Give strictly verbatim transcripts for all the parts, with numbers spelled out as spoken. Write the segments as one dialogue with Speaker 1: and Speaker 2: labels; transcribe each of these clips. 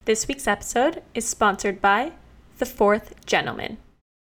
Speaker 1: This week's episode is sponsored by The Fourth Gentleman.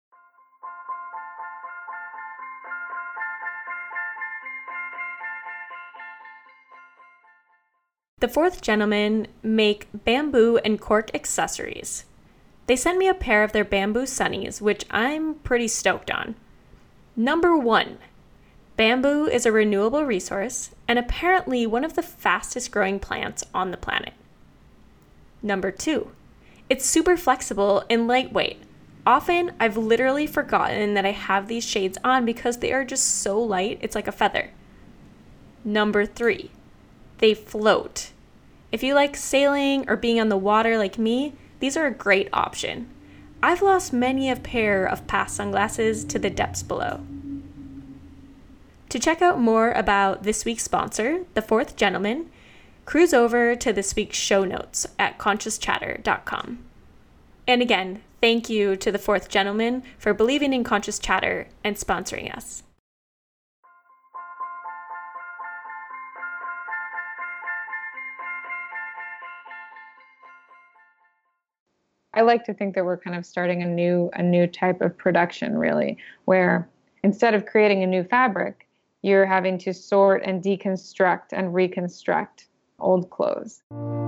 Speaker 1: The Fourth Gentleman make bamboo and cork accessories. They sent me a pair of their bamboo sunnies, which I'm pretty stoked on. Number one, bamboo is a renewable resource and apparently one of the fastest growing plants on the planet. Number two, it's super flexible and lightweight. Often, I've literally forgotten that I have these shades on because they are just so light, it's like a feather. Number three, they float. If you like sailing or being on the water like me, these are a great option. I've lost many a pair of past sunglasses to the depths below. To check out more about this week's sponsor, The Fourth Gentleman, cruise over to this week's show notes at conscious chatter dot com. And again, thank you to The Fourth Gentleman for believing in Conscious Chatter and sponsoring us.
Speaker 2: I like to think that we're kind of starting a new a new type of production, really, where instead of creating a new fabric, you're having to sort and deconstruct and reconstruct old clothes.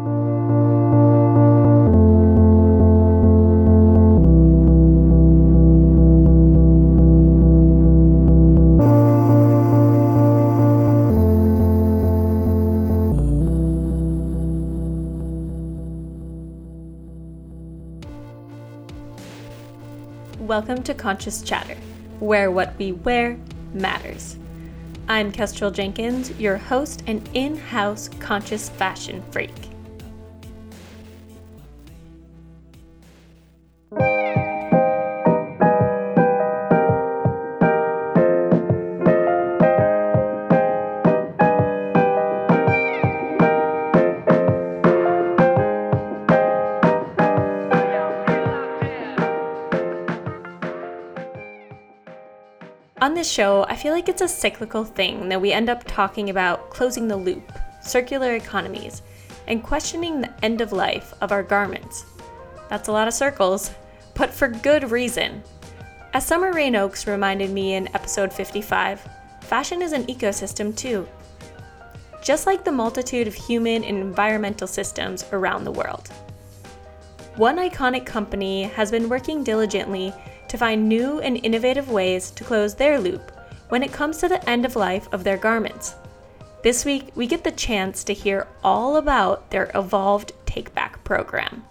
Speaker 1: Welcome to Conscious Chatter, where what we wear matters. I'm Kestrel Jenkins, your host and in-house conscious fashion freak. On this show, I feel like it's a cyclical thing that we end up talking about closing the loop, circular economies, and questioning the end of life of our garments. That's a lot of circles, but for good reason. As Summer Rain Oaks reminded me in episode fifty-five, fashion is an ecosystem too. Just like the multitude of human and environmental systems around the world. One iconic company has been working diligently to find new and innovative ways to close their loop when it comes to the end of life of their garments. This week, we get the chance to hear all about their evolved take-back program.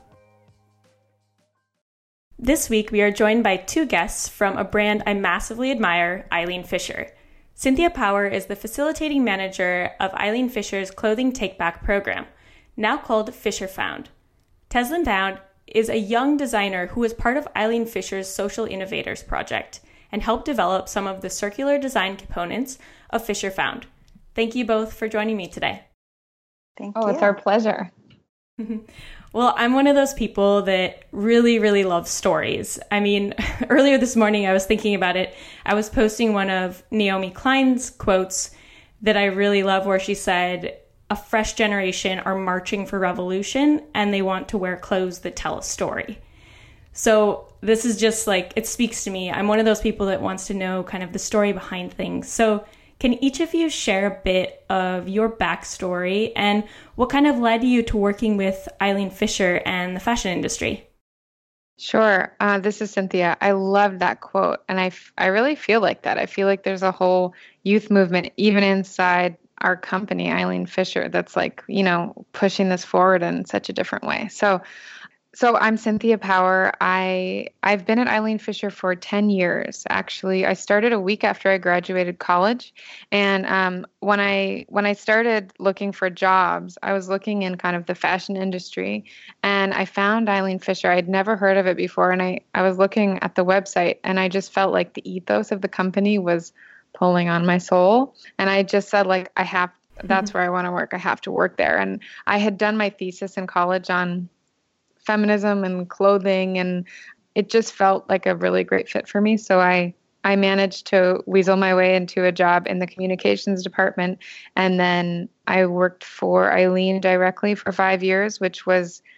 Speaker 1: This week, we are joined by two guests from a brand I massively admire, Eileen Fisher. Cynthia Power is the facilitating manager of Eileen Fisher's clothing take-back program, now called Fisher Found. Teslin Found is a young designer who was part of Eileen Fisher's Social Innovators project and helped develop some of the circular design components of Fisher Found. Thank you both for joining me today.
Speaker 2: Thank oh, you. Oh, it's our pleasure.
Speaker 1: Well, I'm one of those people that really, really loves stories. I mean, earlier this morning, I was thinking about it. I was posting one of Naomi Klein's quotes that I really love where she said, "A fresh generation are marching for revolution and they want to wear clothes that tell a story." So this is just like, it speaks to me. I'm one of those people that wants to know kind of the story behind things. So can each of you share a bit of your backstory and what kind of led you to working with Eileen Fisher and the fashion industry?
Speaker 2: Sure. Uh, this is Cynthia. I love that quote. And I, f- I really feel like that. I feel like there's a whole youth movement, even inside our company, Eileen Fisher, that's like, you know, pushing this forward in such a different way. So, so I'm Cynthia Power. I, I've been at Eileen Fisher for ten years. Actually, I started a week after I graduated college. And um, when I, when I started looking for jobs, I was looking in kind of the fashion industry and I found Eileen Fisher. I'd never heard of it before. And I, I was looking at the website and I just felt like the ethos of the company was pulling on my soul. And I just said, like, I have, that's where I want to work. I have to work there. And I had done my thesis in college on feminism and clothing, and it just felt like a really great fit for me. So I, I managed to weasel my way into a job in the communications department. And then I worked for Eileen directly for five years, which was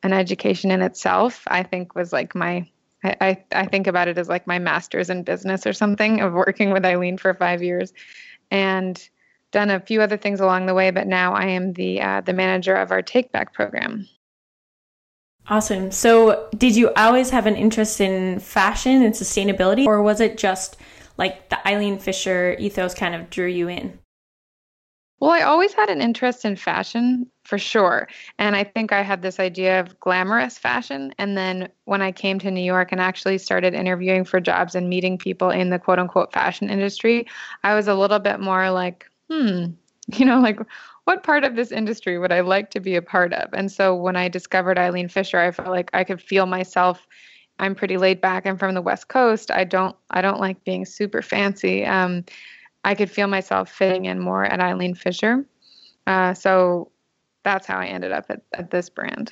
Speaker 2: an education in itself. I think was like my, I, I, I think about it as like my master's in business or something, of working with Eileen for five years and done a few other things along the way. But now I am the uh, the manager of our Take Back program.
Speaker 1: Awesome. So did you always have an interest in fashion and sustainability, or was it just like the Eileen Fisher ethos kind of drew you in?
Speaker 2: Well, I always had an interest in fashion for sure. And I think I had this idea of glamorous fashion. And then when I came to New York and actually started interviewing for jobs and meeting people in the quote unquote fashion industry, I was a little bit more like, hmm, you know, like what part of this industry would I like to be a part of? And so when I discovered Eileen Fisher, I felt like I could feel myself. I'm pretty laid back. I'm from the West Coast. I don't I don't like being super fancy. Um, I could feel myself fitting in more at Eileen Fisher. Uh, so that's how I ended up at, at this brand.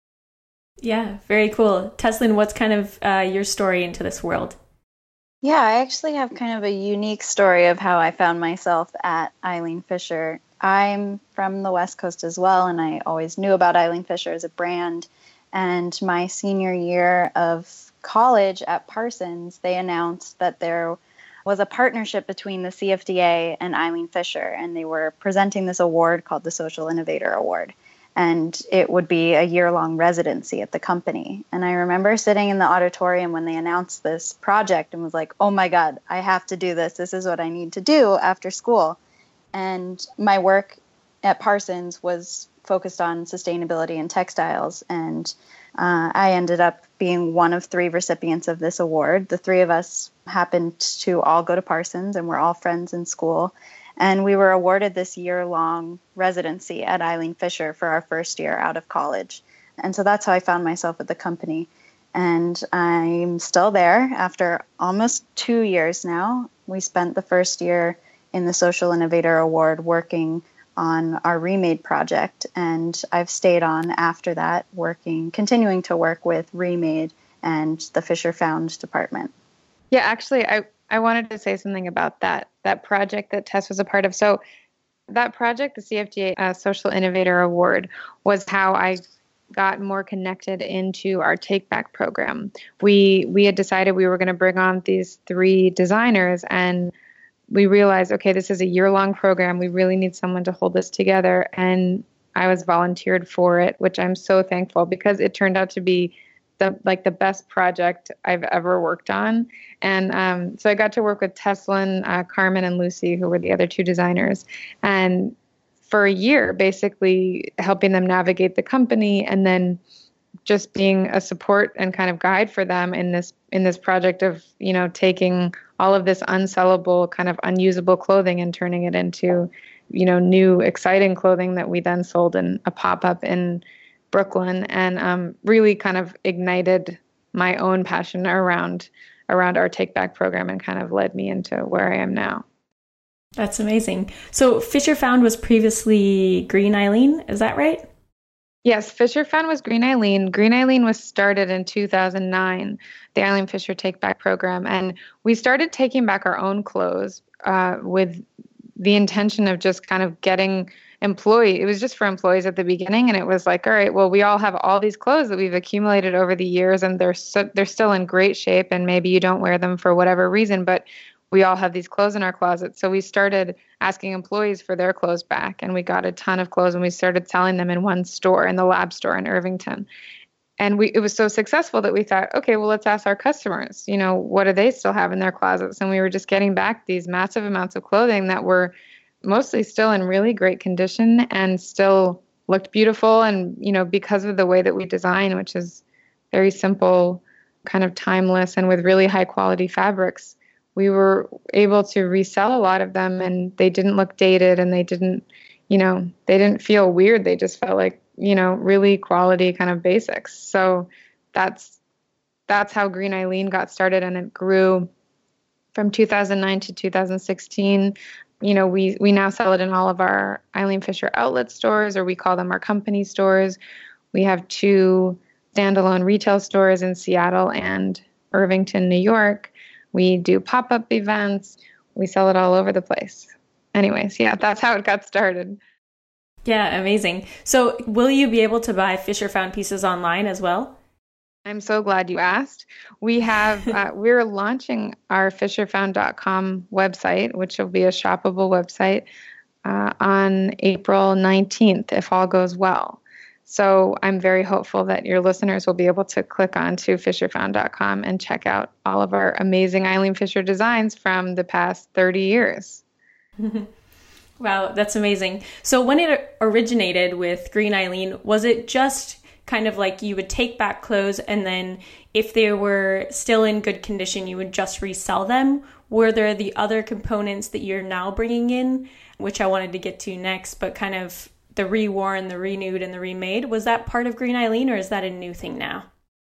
Speaker 1: Yeah, very cool. Teslyn, what's kind of uh, your story into this world?
Speaker 3: Yeah, I actually have kind of a unique story of how I found myself at Eileen Fisher. I'm from the West Coast as well, and I always knew about Eileen Fisher as a brand. And my senior year of college at Parsons, they announced that there was a partnership between the C F D A and Eileen Fisher, and they were presenting this award called the Social Innovator Award. And it would be a year-long residency at the company. And I remember sitting in the auditorium when they announced this project and was like, oh my God, I have to do this. This is what I need to do after school. And my work at Parsons was focused on sustainability and textiles. And uh, I ended up being one of three recipients of this award. The three of us happened to all go to Parsons, and we're all friends in school. And we were awarded this year-long residency at Eileen Fisher for our first year out of college. And so that's how I found myself at the company. And I'm still there after almost two years now. We spent the first year in the Social Innovator Award working on our Remade project. And I've stayed on after that, working, continuing to work with Remade and the Fisher Found department.
Speaker 2: Yeah, actually, I, I wanted to say something about that, that project that Tess was a part of. So that project, the C F D A uh, Social Innovator Award, was how I got more connected into our Take Back program. We we had decided we were going to bring on these three designers, and we realized, okay, this is a year-long program. We really need someone to hold this together. And I was volunteered for it, which I'm so thankful, because it turned out to be the like the best project I've ever worked on. And um, so I got to work with Teslyn, uh, Carmen, and Lucy, who were the other two designers. And for a year, basically helping them navigate the company, and then just being a support and kind of guide for them in this in this project of, you know, taking all of this unsellable, kind of unusable clothing and turning it into, you know, new, exciting clothing that we then sold in a pop-up in Brooklyn, and um, really kind of ignited my own passion around around our Take Back program and kind of led me into where I am now.
Speaker 1: That's amazing. So Fisher Found was previously Green Eileen, is that right?
Speaker 2: Yes, Fisher Found was Green Eileen. Green Eileen was started in two thousand nine, the Eileen Fisher Take Back program. And we started taking back our own clothes uh, with the intention of just kind of getting employee. It was just for employees at the beginning. And it was like, all right, well, we all have all these clothes that we've accumulated over the years, and they're so, they're still in great shape. And maybe you don't wear them for whatever reason, but we all have these clothes in our closet. So we started asking employees for their clothes back, and we got a ton of clothes, and we started selling them in one store, in the Lab store in Irvington. And we it was so successful that we thought, okay, well, let's ask our customers, you know, what do they still have in their closets? And we were just getting back these massive amounts of clothing that were mostly still in really great condition and still looked beautiful. And, you know, because of the way that we design, which is very simple, kind of timeless, and with really high quality fabrics, we were able to resell a lot of them, and they didn't look dated, and they didn't, you know, they didn't feel weird. They just felt like, you know, really quality kind of basics. So that's, that's how Green Eileen got started, and it grew from two thousand nine to two thousand sixteen. You know, we, we now sell it in all of our Eileen Fisher outlet stores, or we call them our company stores. We have two standalone retail stores in Seattle and Irvington, New York. We do pop-up events. We sell it all over the place. Anyways, yeah, that's how it got started.
Speaker 1: Yeah, amazing. So will you be able to buy Fisher Found pieces online as well?
Speaker 2: I'm so glad you asked. We have, uh, we're launching our fisher found dot com website, which will be a shoppable website, uh, on April nineteenth, if all goes well. So I'm very hopeful that your listeners will be able to click on to fisher found dot com and check out all of our amazing Eileen Fisher designs from the past thirty years.
Speaker 1: Wow, that's amazing. So when it originated with Green Eileen, was it just kind of like you would take back clothes and then if they were still in good condition, you would just resell them? Were there the other components that you're now bringing in, which I wanted to get to next, but kind of the reworn, the renewed, and the remade? Was that part of Green Eileen, or is that a new thing now?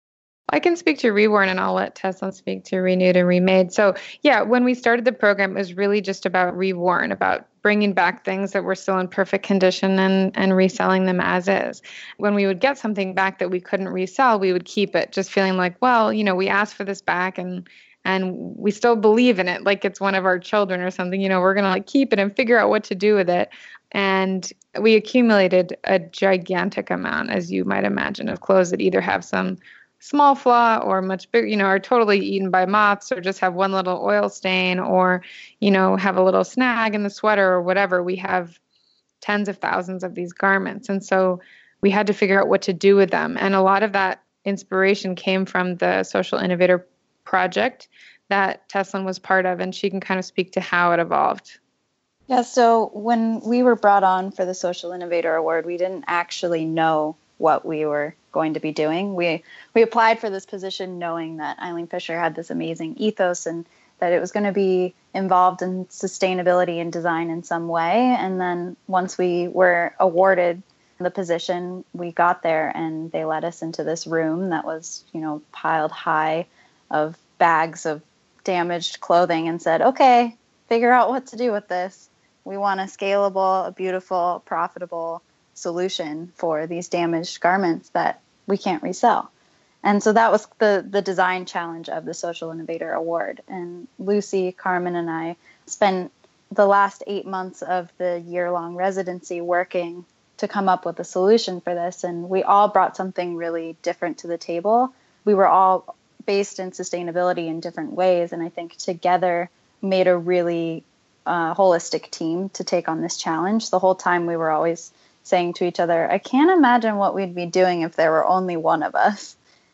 Speaker 2: I can speak to reworn and I'll let Tesla speak to renewed and remade. So yeah, when we started the program, it was really just about reworn, about bringing back things that were still in perfect condition and, and reselling them as is. When we would get something back that we couldn't resell, we would keep it, just feeling like, well, you know, we asked for this back and and we still believe in it, like it's one of our children or something. You know, we're going to like keep it and figure out what to do with it. And we accumulated a gigantic amount, as you might imagine, of clothes that either have some small flaw or much bigger, you know, are totally eaten by moths or just have one little oil stain or, you know, have a little snag in the sweater or whatever. We have tens of thousands of these garments. And so we had to figure out what to do with them. And a lot of that inspiration came from the Social Innovator Project that Teslyn was part of, and she can kind of speak to how it evolved.
Speaker 3: Yeah, so when we were brought on for the Social Innovator Award, we didn't actually know what we were going to be doing. We we applied for this position knowing that Eileen Fisher had this amazing ethos and that it was going to be involved in sustainability and design in some way. And then once we were awarded the position, we got there and they led us into this room that was, you know, piled high of bags of damaged clothing and said, okay, figure out what to do with this. We want a scalable, a beautiful, profitable solution for these damaged garments that we can't resell. And so that was the the design challenge of the Social Innovator Award. And Lucy, Carmen, and I spent the last eight months of the year-long residency working to come up with a solution for this. And we all brought something really different to the table. We were all based in sustainability in different ways. And I think together made a really uh, holistic team to take on this challenge. The whole time we were always saying to each other, I can't imagine what we'd be doing if there were only one of us.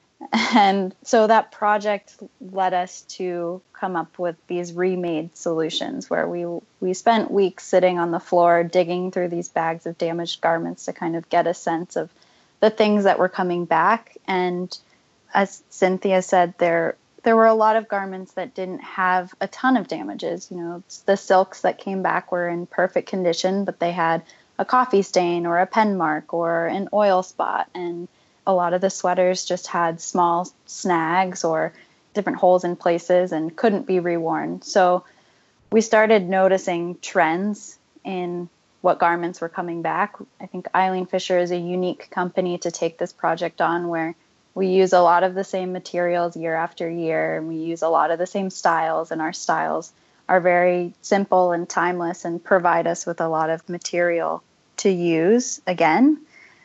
Speaker 3: And so that project led us to come up with these remade solutions where we we spent weeks sitting on the floor digging through these bags of damaged garments to kind of get a sense of the things that were coming back. And as Cynthia said, there there were a lot of garments that didn't have a ton of damages. You know, the silks that came back were in perfect condition, but they had a coffee stain or a pen mark or an oil spot. And a lot of the sweaters just had small snags or different holes in places and couldn't be reworn. So we started noticing trends in what garments were coming back. I think Eileen Fisher is a unique company to take this project on, where we use a lot of the same materials year after year, and we use a lot of the same styles, and our styles are very simple and timeless and provide us with a lot of material to use again.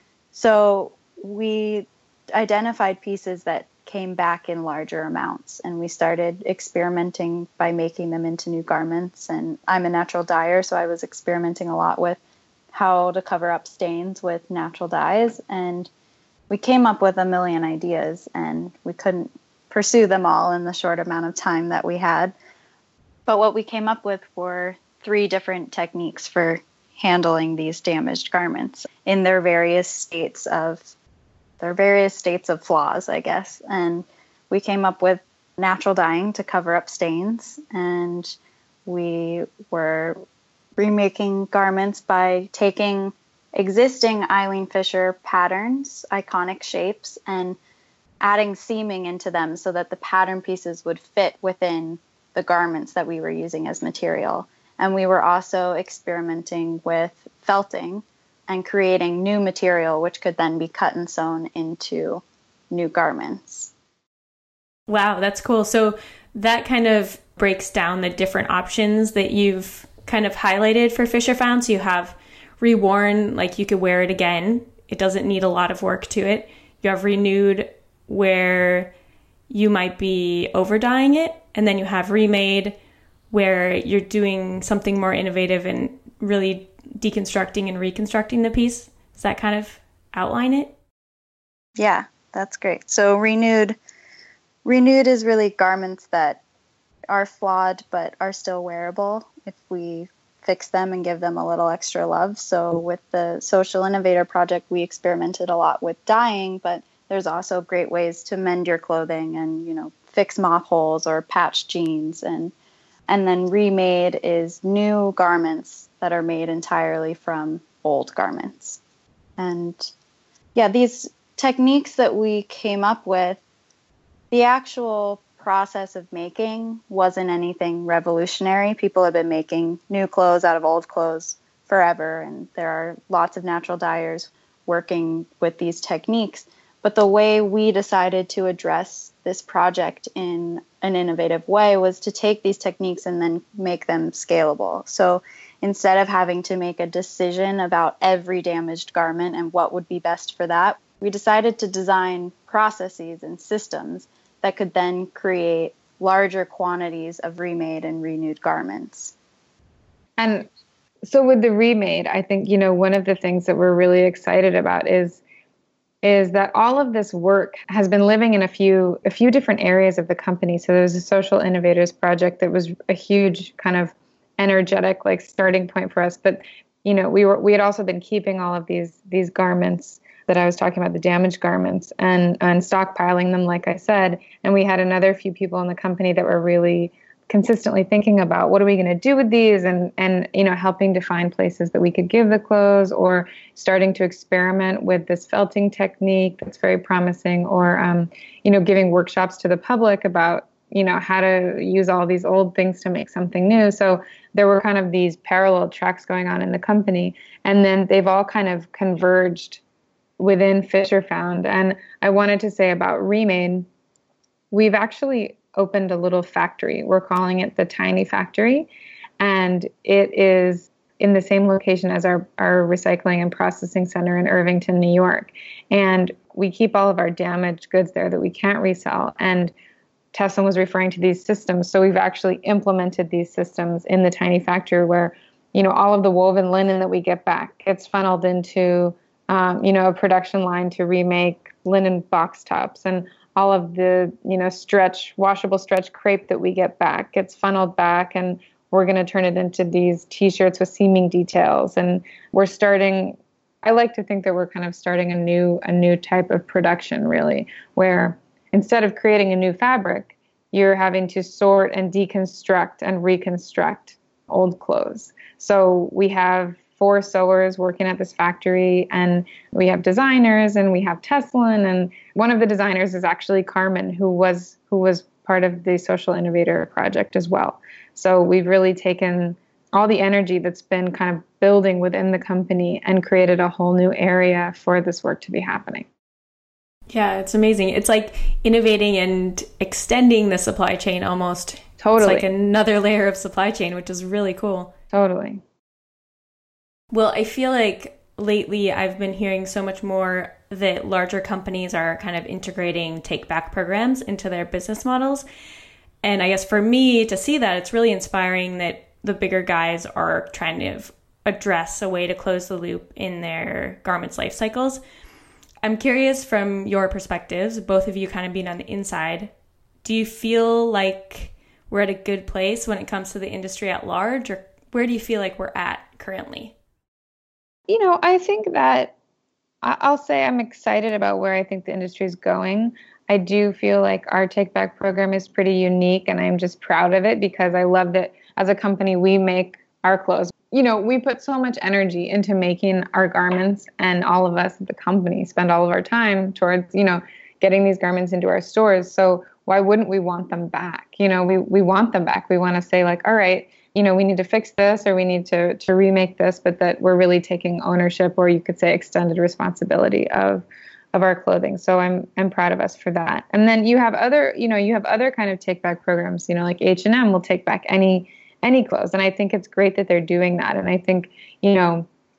Speaker 3: So we identified pieces that came back in larger amounts, and we started experimenting by making them into new garments. And I'm a natural dyer, so I was experimenting a lot with how to cover up stains with natural dyes. And we came up with a million ideas, and we couldn't pursue them all in the short amount of time that we had. But what we came up with were three different techniques for handling these damaged garments in their various states of their various states of flaws, I guess. And we came up with natural dyeing to cover up stains, and we were remaking garments by taking existing Eileen Fisher patterns, iconic shapes, and adding seaming into them so that the pattern pieces would fit within the garments that we were using as material. And we were also experimenting with felting and creating new material, which could then be cut and sewn into new garments.
Speaker 1: Wow, that's cool. So that kind of breaks down the different options that you've kind of highlighted for Fisher Found. So you have reworn, like you could wear it again. It doesn't need a lot of work to it. You have renewed, where you might be over dyeing it, and then you have remade, where you're doing something more innovative and really deconstructing and reconstructing the piece. Does that kind of outline it?
Speaker 3: Yeah, that's great. So renewed, renewed is really garments that are flawed but are still wearable if we fix them and give them a little extra love. So with the Social Innovator Project, we experimented a lot with dyeing, but there's also great ways to mend your clothing and, you know, fix moth holes or patch jeans. And and then remade is new garments that are made entirely from old garments. And yeah, these techniques that we came up with, the actual process of making wasn't anything revolutionary. People have been making new clothes out of old clothes forever, and there are lots of natural dyers working with these techniques. But the way we decided to address this project in an innovative way was to take these techniques and then make them scalable. So instead of having to make a decision about every damaged garment and what would be best for that, we decided to design processes and systems that could then create larger quantities of remade and renewed garments.
Speaker 2: And so with the remade, I think, you know, one of the things that we're really excited about is is that all of this work has been living in a few a few different areas of the company. So there was a Social Innovators Project that was a huge kind of energetic like starting point for us. But you know, we were we had also been keeping all of these these garments that I was talking about, the damaged garments, and and stockpiling them, like I said. And we had another few people in the company that were really consistently thinking about what are we going to do with these, and and you know, helping to find places that we could give the clothes, or starting to experiment with this felting technique that's very promising, or um, you know, giving workshops to the public about, you know, how to use all these old things to make something new. So there were kind of these parallel tracks going on in the company, and then they've all kind of converged within Fisher Found. And I wanted to say about Remade, we've actually opened a little factory. We're calling it the Tiny Factory, and it is in the same location as our, our recycling and processing center in Irvington, New York. And we keep all of our damaged goods there that we can't resell. And Tessin was referring to these systems. So we've actually implemented these systems in the Tiny Factory where, you know, all of the woven linen that we get back gets funneled into Um, you know, a production line to remake linen box tops, and all of the, you know, stretch, washable stretch crepe that we get back gets funneled back, and we're going to turn it into these T-shirts with seaming details. And we're starting, I like to think that we're kind of starting a new, a new type of production, really, where instead of creating a new fabric, you're having to sort and deconstruct and reconstruct old clothes. So we have four sewers working at this factory, and we have designers, and we have Tessin, and one of the designers is actually Carmen, who was who was part of the Social Innovator Project as well. So we've really taken all the energy that's been kind of building within the company and created a whole new area for this work to be happening.
Speaker 1: Yeah, it's amazing. It's like innovating and extending the supply chain almost.
Speaker 2: Totally.
Speaker 1: It's like another layer of supply chain, which is really cool.
Speaker 2: Totally.
Speaker 1: Well, I feel like lately I've been hearing so much more that larger companies are kind of integrating take-back programs into their business models. And I guess for me to see that, it's really inspiring that the bigger guys are trying to address a way to close the loop in their garments' life cycles. I'm curious from your perspectives, both of you kind of being on the inside, do you feel like we're at a good place when it comes to the industry at large, or where do you feel like we're at currently?
Speaker 2: You know, I think that I'll say I'm excited about where I think the industry is going. I do feel like our Take Back program is pretty unique, and I'm just proud of it because I love that as a company, we make our clothes. You know, we put so much energy into making our garments, and all of us at the company spend all of our time towards, you know, getting these garments into our stores. So why wouldn't we want them back? You know, we, we want them back. We want to say like, all right, you know, we need to fix this, or we need to to remake this, but that we're really taking ownership, or you could say extended responsibility of of our clothing. So I'm I'm proud of us for that. And then you have other, you know, you have other kind of take back programs, you know, like H and M will take back any any clothes. And I think it's great that they're doing that. And I think, you know,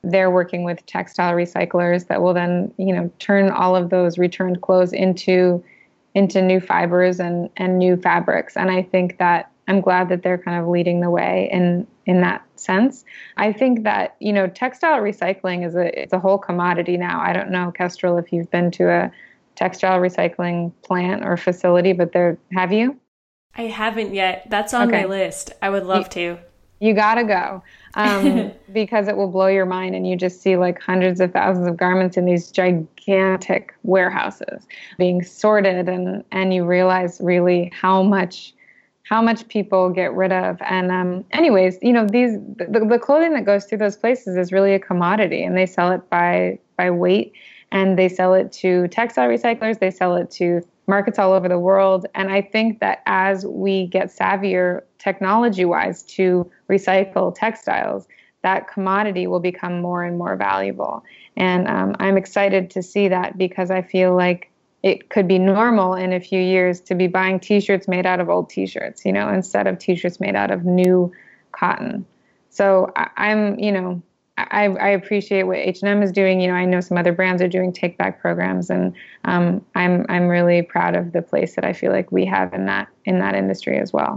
Speaker 2: they're working with textile recyclers that will then, you know, turn all of those returned clothes into into new fibers and, and new fabrics. And I think that I'm glad that they're kind of leading the way in in that sense. I think that, you know, textile recycling is a it's a whole commodity now. I don't know, Kestrel, if you've been to a textile recycling plant or facility, but there have you?
Speaker 1: I haven't yet. That's on
Speaker 2: Okay.
Speaker 1: my list. I would love to.
Speaker 2: You gotta go um, because it will blow your mind, and you just see like hundreds of thousands of garments in these gigantic warehouses being sorted, and and you realize really how much how much people get rid of. And um, anyways, you know, these the, the clothing that goes through those places is really a commodity, and they sell it by by weight, and they sell it to textile recyclers, they sell it to markets all over the world. And I think that as we get savvier technology-wise to recycle textiles, that commodity will become more and more valuable. And um, I'm excited to see that, because I feel like it could be normal in a few years to be buying T-shirts made out of old T-shirts, you know, instead of T-shirts made out of new cotton. So I, I'm, you know, I, I appreciate what H and M is doing. You know, I know some other brands are doing take back programs, and um, I'm I'm really proud of the place that I feel like we have in that in that industry as well.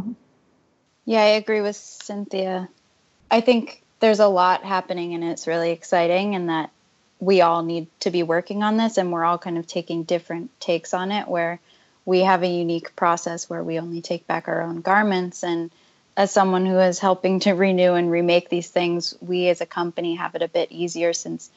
Speaker 3: Yeah, I agree with Cynthia. I think there's a lot happening, and it's really exciting, and that we all need to be working on this, and we're all kind of taking different takes on it, where we have a unique process where we only take back our own garments. And as someone who is helping to renew and remake these things, we as a company have it a bit easier, since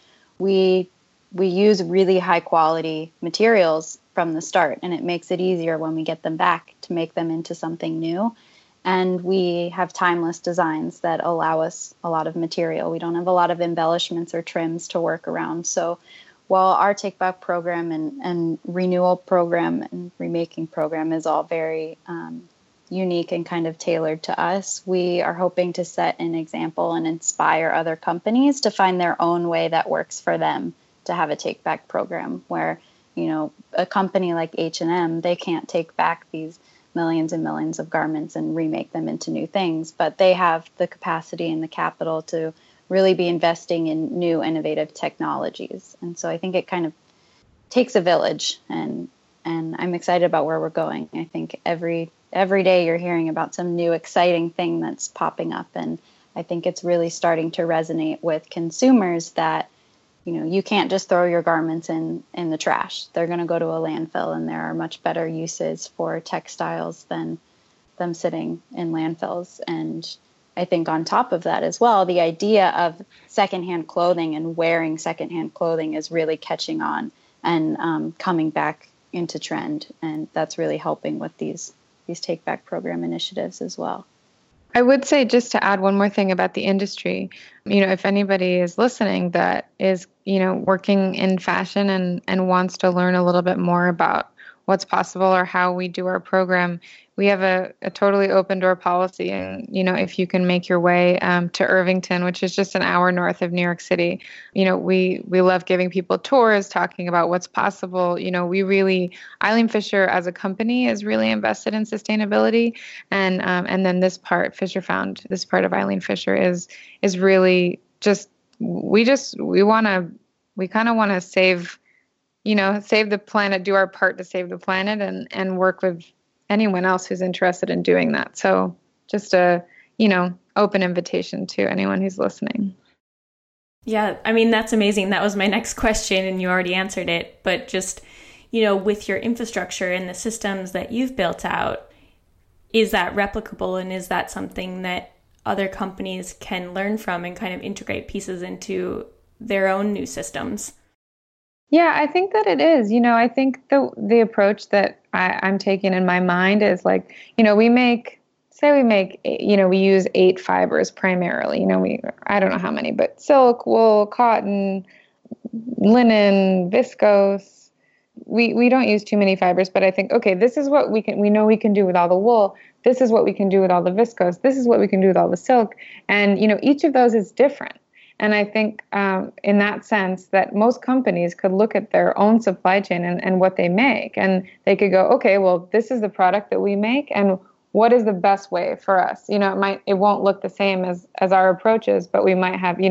Speaker 3: we we use really high quality materials from the start, and it makes it easier when we get them back to make them into something new. And we have timeless designs that allow us a lot of material. We don't have a lot of embellishments or trims to work around. So while our take back program and, and renewal program and remaking program is all very um, unique and kind of tailored to us, we are hoping to set an example and inspire other companies to find their own way that works for them to have a take back program, where, you know, a company like H and M, they can't take back these millions and millions of garments and remake them into new things, but they have the capacity and the capital to really be investing in new innovative technologies. And so I think it kind of takes a village, and and I'm excited about where we're going. I think every every day you're hearing about some new exciting thing that's popping up, and I think it's really starting to resonate with consumers that, you know, you can't just throw your garments in, in the trash. They're going to go to a landfill, and there are much better uses for textiles than them sitting in landfills. And I think on top of that as well, the idea of secondhand clothing and wearing secondhand clothing is really catching on and um, coming back into trend. And that's really helping with these, these take back program initiatives as well.
Speaker 2: I would say, just to add one more thing about the industry, you know, if anybody is listening that is, you know, working in fashion and, and wants to learn a little bit more about what's possible or how we do our program, we have a, a totally open door policy. And, you know, if you can make your way um, to Irvington, which is just an hour north of New York City, you know, we, we love giving people tours, talking about what's possible. You know, we really, Eileen Fisher as a company is really invested in sustainability. And, um, and then this part, Fisher Found, this part of Eileen Fisher is, is really just, we just, we want to, we kind of want to save, you know, save the planet, do our part to save the planet, and, and work with anyone else who's interested in doing that. So just a, you know, open invitation to anyone who's listening.
Speaker 1: Yeah, I mean, that's amazing. That was my next question, and you already answered it. But just, you know, with your infrastructure and the systems that you've built out, is that replicable, and is that something that other companies can learn from and kind of integrate pieces into their own new systems?
Speaker 2: Yeah, I think that it is. You know, I think the the approach that I, I'm taking in my mind is like, you know, we make, say we make, you know, we use eight fibers primarily. You know, we, I don't know how many, but silk, wool, cotton, linen, viscose. We we don't use too many fibers, but I think, okay, this is what we can, we know we can do with all the wool. This is what we can do with all the viscose. This is what we can do with all the silk. And, you know, each of those is different. And I think um, in that sense that most companies could look at their own supply chain and, and what they make, and they could go, okay, well, this is the product that we make, and what is the best way for us? You know, it might, it won't look the same as, as our approaches, but we might have, you know,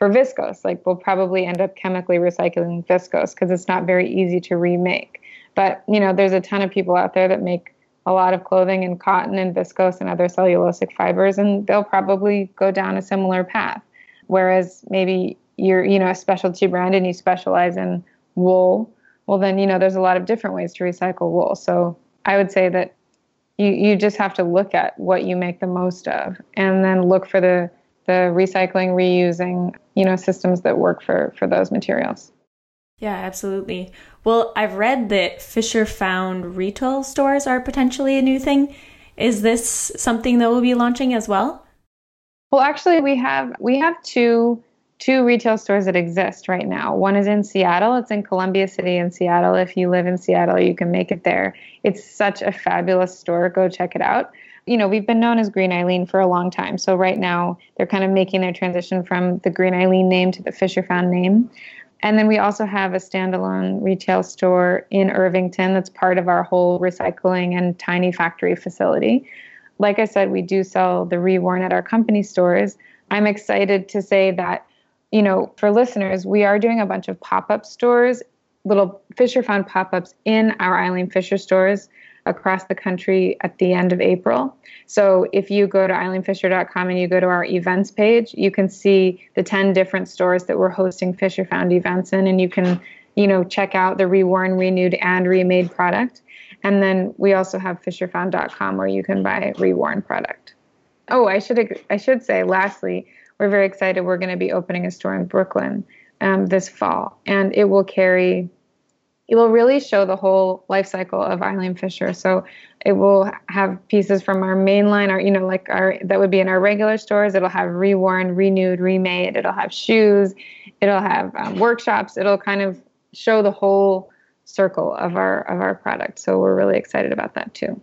Speaker 2: for viscose, like we'll probably end up chemically recycling viscose because it's not very easy to remake. But, you know, there's a ton of people out there that make a lot of clothing in cotton and viscose and other cellulosic fibers, and they'll probably go down a similar path. Whereas maybe you're, you know, a specialty brand and you specialize in wool, well then, you know, there's a lot of different ways to recycle wool. So I would say that you, you just have to look at what you make the most of and then look for the, the recycling, reusing, you know, systems that work for, for those materials.
Speaker 1: Yeah, absolutely. Well, I've read that Fisher Found retail stores are potentially a new thing. Is this something that we'll be launching as well?
Speaker 2: Well, actually, we have we have two two retail stores that exist right now. One is in Seattle. It's in Columbia City in Seattle. If you live in Seattle, you can make it there. It's such a fabulous store. Go check it out. You know, we've been known as Green Eileen for a long time. So right now, they're kind of making their transition from the Green Eileen name to the Fisher Found name. And then we also have a standalone retail store in Irvington that's part of our whole recycling and tiny factory facility. Like I said, we do sell the Reworn at our company stores. I'm excited to say that, you know, for listeners, we are doing a bunch of pop-up stores, little Fisher Found pop-ups in our Eileen Fisher stores across the country at the end of April. So if you go to eileen fisher dot com and you go to our events page, you can see the ten different stores that we're hosting Fisher Found events in, and you can, you know, check out the reworn, renewed, and remade product. And then we also have fisher found dot com where you can buy reworn product. Oh, I should I should say, lastly, we're very excited. We're going to be opening a store in Brooklyn um, this fall, and it will carry It will really show the whole life cycle of Eileen Fisher. So it will have pieces from our main line, our, you know, like our, that would be in our regular stores. It'll have reworn, renewed, remade. It'll have shoes. It'll have um, workshops. It'll kind of show the whole circle of our, of our product. So we're really excited about that too.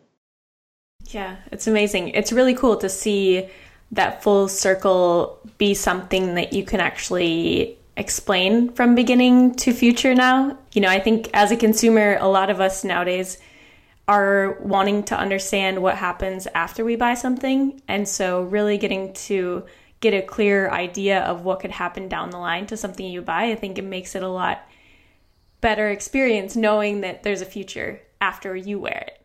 Speaker 1: Yeah, it's amazing. It's really cool to see that full circle be something that you can actually explain from beginning to future now. You know, I think as a consumer, a lot of us nowadays are wanting to understand what happens after we buy something. And so really getting to get a clear idea of what could happen down the line to something you buy, I think it makes it a lot better experience knowing that there's a future after you wear it.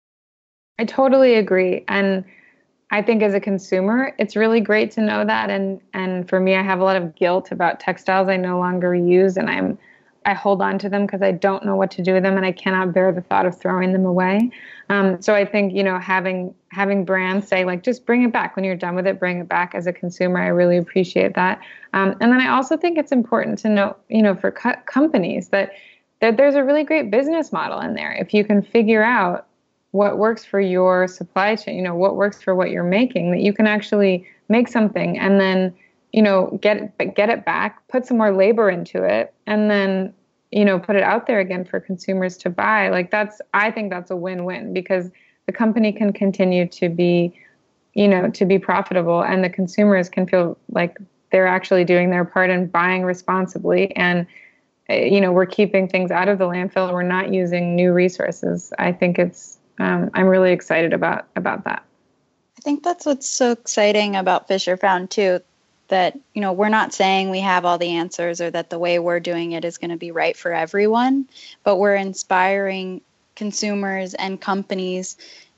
Speaker 2: I totally agree. And I think as a consumer, it's really great to know that. And and for me, I have a lot of guilt about textiles I no longer use, and I'm I hold on to them because I don't know what to do with them, and I cannot bear the thought of throwing them away. Um, so I think, you know, having having brands say, like, just bring it back when you're done with it, bring it back. As a consumer, I really appreciate that. Um, and then I also think it's important to know, you know, for co- companies that that there's a really great business model in there. If you can figure out what works for your supply chain, you know, what works for what you're making, that you can actually make something and then, you know, get it, get it back, put some more labor into it, and then, you know, put it out there again for consumers to buy. Like that's, I think that's a win-win, because the company can continue to be, you know, to be profitable, and the consumers can feel like they're actually doing their part and buying responsibly. And, you know, we're keeping things out of the landfill. We're not using new resources. I think it's, Um, I'm really excited about, about that.
Speaker 3: I think that's what's so exciting about Fisher Found too, that, you know, we're not saying we have all the answers or that the way we're doing it is going to be right for everyone, but we're inspiring consumers and companies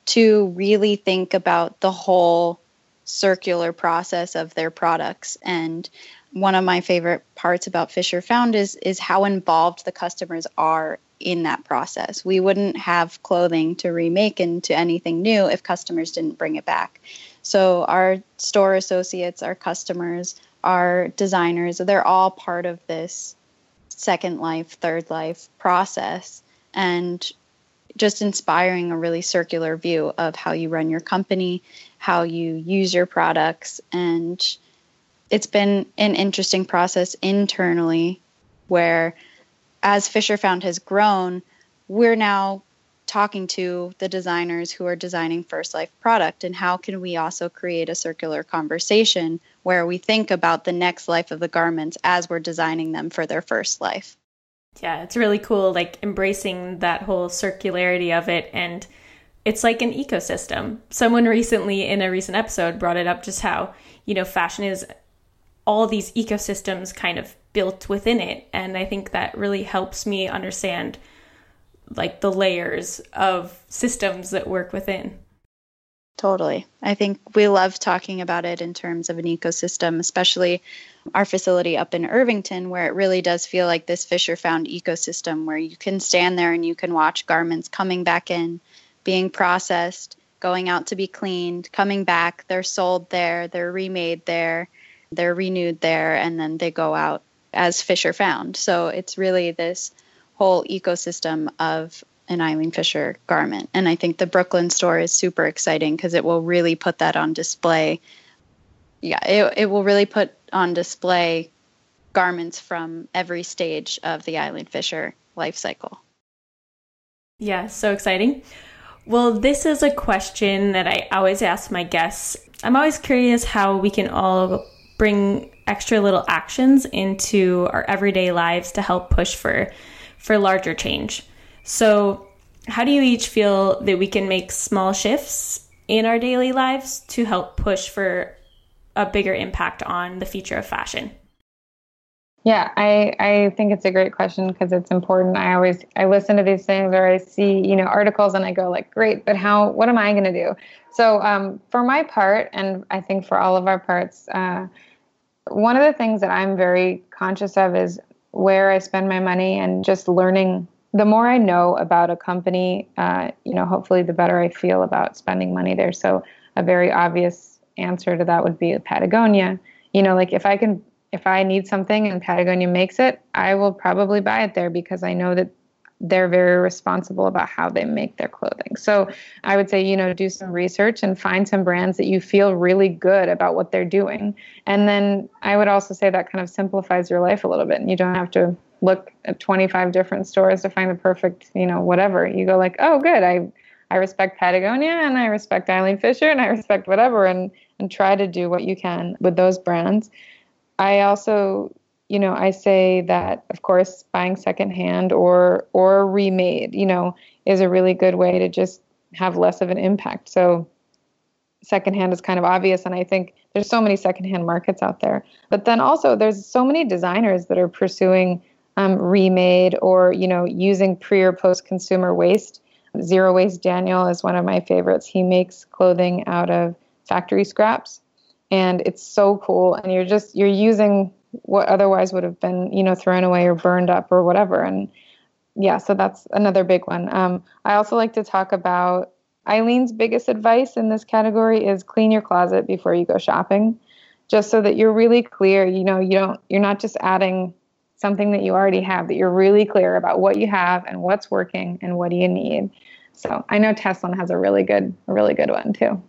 Speaker 3: to really think about the whole circular process of their products. And one of my favorite parts about Fisher Found is, is how involved the customers are in that process. We wouldn't have clothing to remake into anything new if customers didn't bring it back. So our store associates, our customers, our designers, they're all part of this second life, third life process, and just inspiring a really circular view of how you run your company, how you use your products. And it's been an interesting process internally where, as Fisher Found has grown, we're now talking to the designers who are designing First Life product, and how can we also create a circular conversation where we think about the next life of the garments as we're designing them for their first life.
Speaker 1: Yeah, it's really cool, like embracing that whole circularity of it. And it's like an ecosystem. Someone recently in a recent episode brought it up, just how, you know, fashion is all these ecosystems kind of built within it. And I think that really helps me understand like the layers of systems that work within.
Speaker 3: Totally. I think we love talking about it in terms of an ecosystem, especially our facility up in Irvington, where it really does feel like this Fisher Found ecosystem where you can stand there and you can watch garments coming back in, being processed, going out to be cleaned, coming back, they're sold there, they're remade there, they're renewed there, and then they go out as Fisher Found. So it's really this whole ecosystem of an Eileen Fisher garment. And I think the Brooklyn store is super exciting because it will really put that on display. Yeah, it, it will really put on display garments from every stage of the Eileen Fisher life cycle.
Speaker 1: Yeah, so exciting. Well, this is a question that I always ask my guests. I'm always curious how we can all bring extra little actions into our everyday lives to help push for, for larger change. So how do you each feel that we can make small shifts in our daily lives to help push for a bigger impact on the future of fashion?
Speaker 2: Yeah, I, I think it's a great question because it's important. I always, I listen to these things or I see, you know, articles and I go like, great, but how, what am I going to do? So um, for my part, and I think for all of our parts, uh, one of the things that I'm very conscious of is where I spend my money and just learning. The more I know about a company, uh, you know, hopefully the better I feel about spending money there. So a very obvious answer to that would be Patagonia. You know, like if I can, if I need something and Patagonia makes it, I will probably buy it there because I know that they're very responsible about how they make their clothing. So I would say, you know, do some research and find some brands that you feel really good about what they're doing. And then I would also say that kind of simplifies your life a little bit and you don't have to look at twenty-five different stores to find the perfect, you know, whatever. You go like, oh, good. I, I respect Patagonia and I respect Eileen Fisher and I respect whatever and, and try to do what you can with those brands. I also, you know, I say that, of course, buying secondhand or or remade, you know, is a really good way to just have less of an impact. So secondhand is kind of obvious. And I think there's so many secondhand markets out there. But then also there's so many designers that are pursuing um, remade or, you know, using pre or post consumer waste. Zero Waste Daniel is one of my favorites. He makes clothing out of factory scraps. And it's so cool. And you're just, you're using what otherwise would have been, you know, thrown away or burned up or whatever. And yeah, so that's another big one. Um, I also like to talk about Eileen's biggest advice in this category is clean your closet before you go shopping, just so that you're really clear. You know, you don't, you're not just adding something that you already have, that you're really clear about what you have and what's working and what do you need. So I know Tesla has a really good, a really good one too.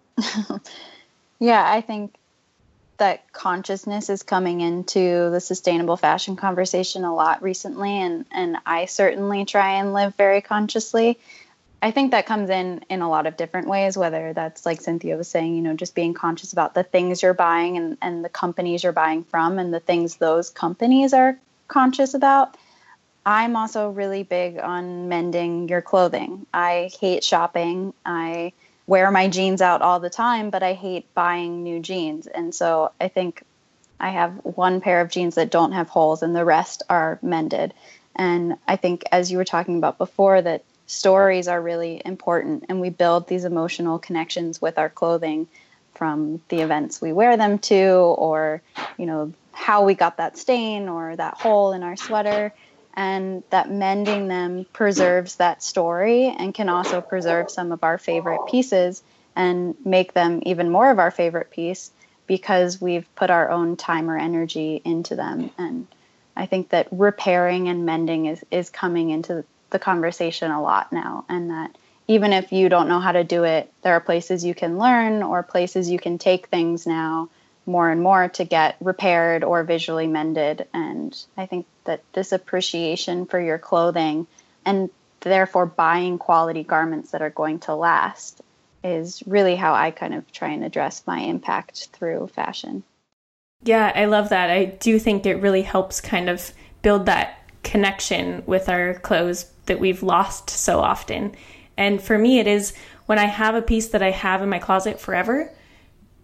Speaker 3: Yeah, I think that consciousness is coming into the sustainable fashion conversation a lot recently, and, and I certainly try and live very consciously. I think that comes in in a lot of different ways, whether that's like Cynthia was saying, you know, just being conscious about the things you're buying and, and the companies you're buying from and the things those companies are conscious about. I'm also really big on mending your clothing. I hate shopping. I wear my jeans out all the time, but I hate buying new jeans. And so I think I have one pair of jeans that don't have holes and the rest are mended. And I think, as you were talking about before, that stories are really important and we build these emotional connections with our clothing from the events we wear them to, or, you know, how we got that stain or that hole in our sweater. And that mending them preserves that story and can also preserve some of our favorite pieces and make them even more of our favorite piece because we've put our own time or energy into them. And I think that repairing and mending is, is coming into the conversation a lot now. And that even if you don't know how to do it, there are places you can learn or places you can take things now more and more to get repaired or visually mended. And I think that this appreciation for your clothing and therefore buying quality garments that are going to last is really how I kind of try and address my impact through fashion.
Speaker 1: Yeah, I love that. I do think it really helps kind of build that connection with our clothes that we've lost so often. And for me, it is when I have a piece that I have in my closet forever,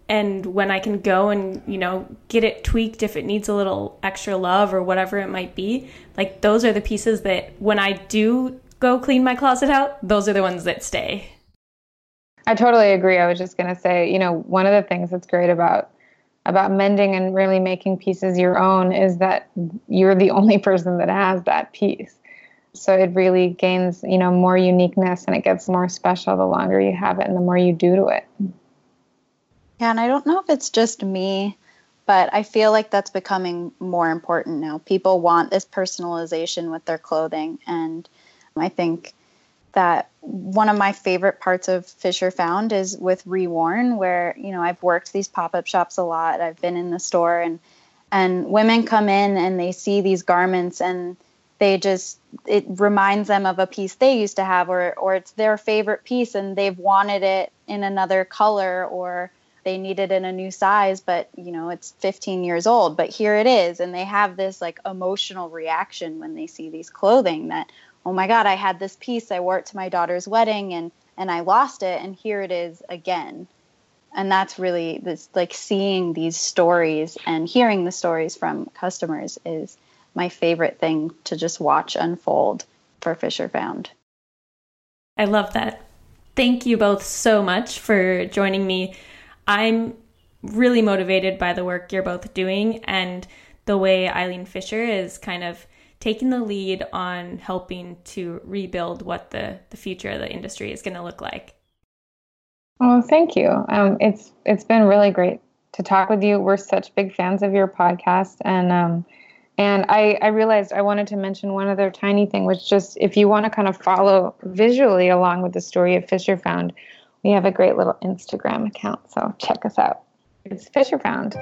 Speaker 1: And when I can go and, you know, get it tweaked if it needs a little extra love or whatever it might be, like those are the pieces that when I do go clean my closet out, those are the ones that stay.
Speaker 2: I totally agree. I was just going to say, you know, one of the things that's great about about mending and really making pieces your own is that you're the only person that has that piece. So it really gains, you know, more uniqueness, and it gets more special the longer you have it and the more you do to it.
Speaker 3: Yeah, and I don't know if it's just me, but I feel like that's becoming more important now. People want this personalization with their clothing, and I think that one of my favorite parts of Fisher Found is with Reworn, where, you know, I've worked these pop-up shops a lot. I've been in the store, and and women come in and they see these garments and they just, it reminds them of a piece they used to have, or or it's their favorite piece and they've wanted it in another color, or they need it in a new size, but, you know, it's fifteen years old, but here it is. And they have this like emotional reaction when they see these clothing that, oh my God, I had this piece, I wore it to my daughter's wedding and, and I lost it. And here it is again. And that's really this, like, seeing these stories and hearing the stories from customers is my favorite thing to just watch unfold for Fisher Found.
Speaker 1: I love that. Thank you both so much for joining me. I'm really motivated by the work you're both doing and the way Eileen Fisher is kind of taking the lead on helping to rebuild what the, the future of the industry is going to look like.
Speaker 2: Oh, thank you. Um, it's it's been really great to talk with you. We're such big fans of your podcast, and um, and I, I realized I wanted to mention one other tiny thing, which just if you want to kind of follow visually along with the story of Fisher Found, we have a great little Instagram account, so check us out. It's Fisher Found.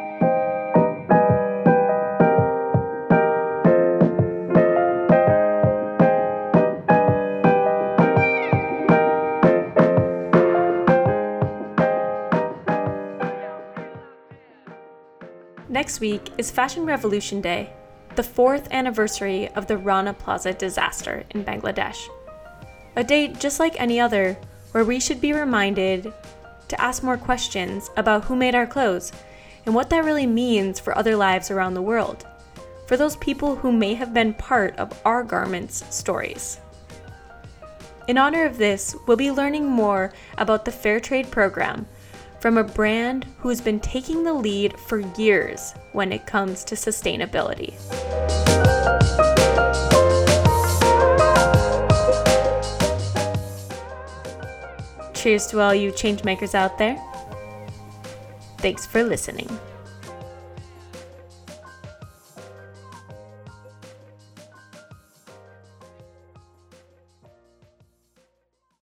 Speaker 1: Next week is Fashion Revolution Day, the fourth anniversary of the Rana Plaza disaster in Bangladesh. A date just like any other, where we should be reminded to ask more questions about who made our clothes and what that really means for other lives around the world, for those people who may have been part of our garments' stories. In honor of this, we'll be learning more about the Fair Trade program from a brand who has been taking the lead for years when it comes to sustainability. Cheers to all you changemakers out there. Thanks for listening.